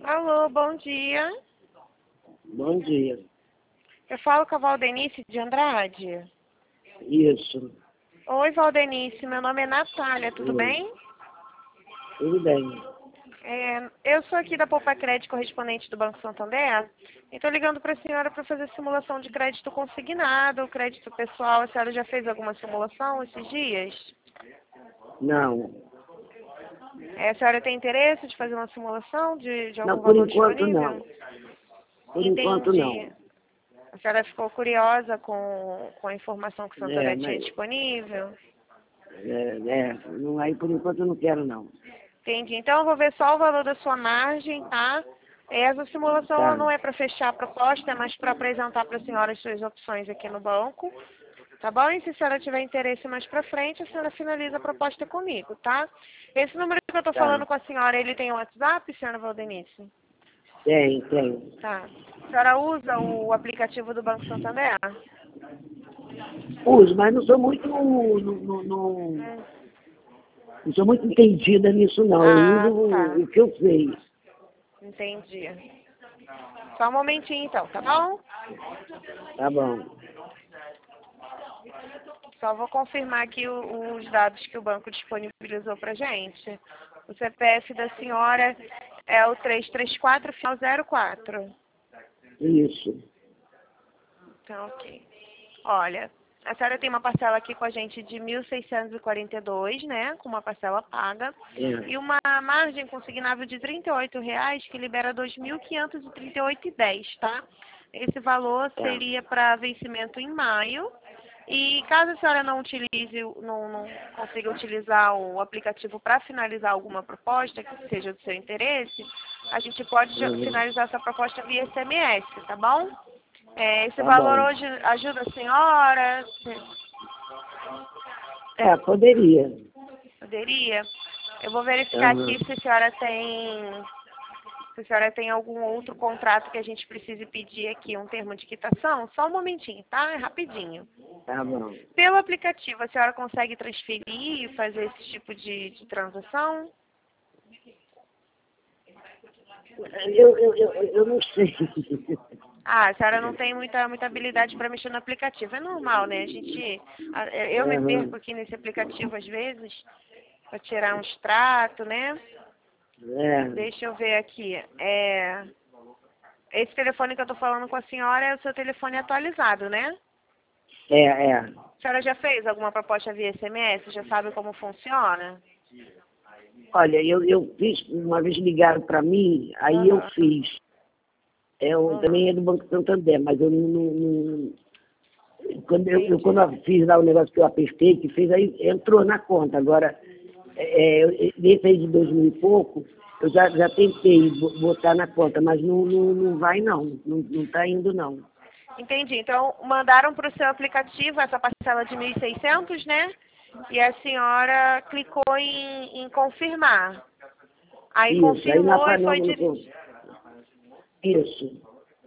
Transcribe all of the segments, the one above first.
Alô, bom dia. Bom dia. Eu falo com a Valdenice de Andrade. Isso. Oi, Valdenice, meu nome é Natália, tudo Oi. bem? Tudo bem. Eu sou aqui da Poupa Crédito, correspondente do Banco Santander, e estou ligando para a senhora para fazer simulação de crédito consignado, crédito pessoal. A senhora já fez alguma simulação esses dias? Não. A senhora tem interesse de fazer uma simulação de Não, algum por valor enquanto disponível? não. Por enquanto Entendi. não. A senhora ficou curiosa com a informação que o Santander tinha Mas disponível? não, aí por enquanto eu não quero não. Entendi. Então eu vou ver só o valor da sua margem, tá? Essa simulação ela Tá, não é para fechar a proposta, é mais para apresentar para a senhora as suas opções aqui no banco. Tá bom? E se a senhora tiver interesse mais para frente, a senhora finaliza a proposta comigo, tá? Esse número que eu estou tá. falando com a senhora, ele tem um WhatsApp, senhora Valdenice? Tem. Tá. A senhora usa o aplicativo do Banco Santander? Uso, mas não sou muito, Hum. não sou muito entendida nisso não. Eu Ah, uso tá. o que eu sei. Entendi. Só um momentinho então, tá bom? Tá bom. Só vou confirmar aqui os dados que o banco disponibilizou pra gente. O CPF da senhora é o 334 final 04. Isso. Então, ok. Olha, a senhora tem uma parcela aqui com a gente de 1.642, né? Com uma parcela paga. É. E uma margem consignável de R$ 38,00, que libera R$ 2.538,10, tá? Esse valor Tá. seria para vencimento em maio. E caso a senhora não utilize, não consiga utilizar o aplicativo para finalizar alguma proposta que seja do seu interesse, a gente pode Uhum. finalizar essa proposta via SMS, tá bom? Esse Tá valor bom. hoje ajuda a senhora? Poderia. Poderia? Eu vou verificar Uhum. aqui se a senhora tem algum outro contrato que a gente precise pedir aqui, um termo de quitação. Só um momentinho, tá? É rapidinho. Tá bom. Pelo aplicativo, a senhora consegue transferir e fazer esse tipo de transação? Eu não sei. Ah, a senhora não tem muita habilidade para mexer no aplicativo. É normal, né? Eu me Uhum. perco aqui nesse aplicativo às vezes, para tirar um extrato, né? É, Deixa eu ver aqui. Esse telefone que eu estou falando com a senhora é o seu telefone atualizado, né? é. A senhora já fez alguma proposta via SMS? Já sabe como funciona? Olha, eu fiz, uma vez ligaram para mim, aí eu Aham, fiz. Eu aham. também é do Banco Santander, mas eu quando Entendi. eu fiz lá o negócio que eu apertei, que fez, aí entrou na conta. Agora, esse aí de 2000 e pouco, eu já tentei botar na conta, mas não vai não está indo não. Entendi. Então, mandaram para o seu aplicativo essa parcela de 1.600, né? E a senhora clicou em confirmar. Aí Isso, aí confirmou e foi isso,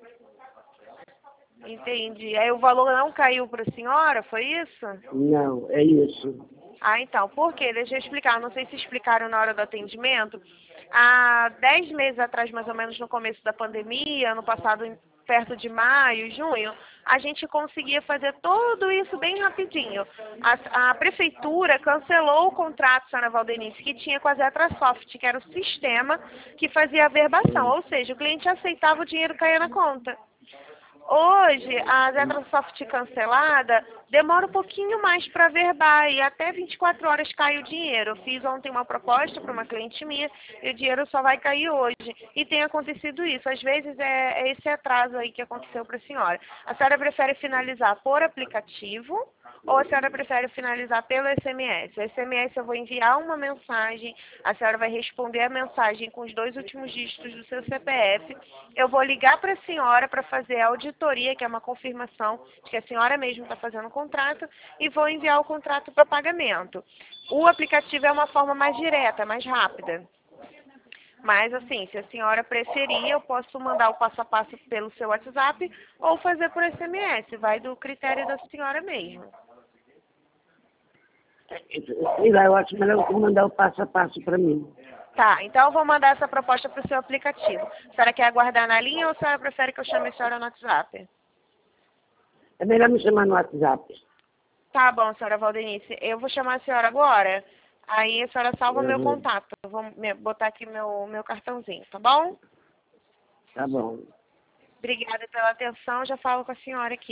Entendi. Aí o valor não caiu para a senhora, foi isso? não, é isso. Ah, então, por quê? Deixa eu explicar. Não sei se explicaram na hora do atendimento. Há 10 meses atrás, mais ou menos no começo da pandemia, ano passado, perto de maio, junho, a gente conseguia fazer tudo isso bem rapidinho. A prefeitura cancelou o contrato, senhora Valdenice, que tinha com a Zetrasoft, que era o sistema que fazia a verbação. Hum. Ou seja, o cliente aceitava, o dinheiro caía na conta. Hoje, a Zetrasoft cancelada demora um pouquinho mais para verbar e até 24 horas cai o dinheiro. Eu fiz ontem uma proposta para uma cliente minha e o dinheiro só vai cair hoje. E tem acontecido isso. Às vezes é esse atraso aí que aconteceu para a senhora. A senhora prefere finalizar por aplicativo ou a senhora prefere finalizar pelo SMS? O SMS eu vou enviar uma mensagem, a senhora vai responder a mensagem com os 2 últimos dígitos do seu CPF. Eu vou ligar para a senhora para fazer a auditoria, que é uma confirmação de que a senhora mesmo está fazendo o contrato, e vou enviar o contrato para pagamento. O aplicativo é uma forma mais direta, mais rápida. Mas, assim, se a senhora preferir, eu posso mandar o passo a passo pelo seu WhatsApp ou fazer por SMS. Vai do critério da senhora mesmo. Sei lá, eu acho melhor você mandar o passo a passo para mim. Tá, então eu vou mandar essa proposta para o seu aplicativo. A senhora quer aguardar na linha ou a senhora prefere que eu chame a senhora no WhatsApp? É melhor me chamar no WhatsApp. Tá bom, senhora Valdenice. Eu vou chamar a senhora agora. Aí a senhora salva meu Uhum. contato. Eu vou botar aqui meu cartãozinho, tá bom? Tá bom. Obrigada pela atenção. Já falo com a senhora aqui.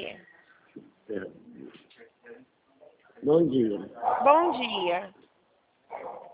É. Bom dia. Bom dia.